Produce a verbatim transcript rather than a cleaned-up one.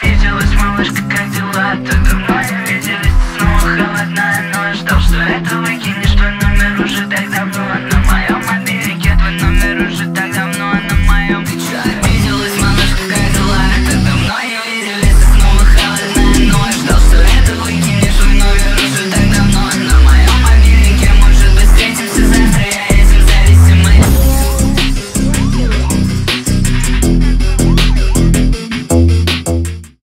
Обиделась, малышка, как дела? Так давно не виделись, снова холодная ночь. Ждал, что это выкинешь, твой номер уже так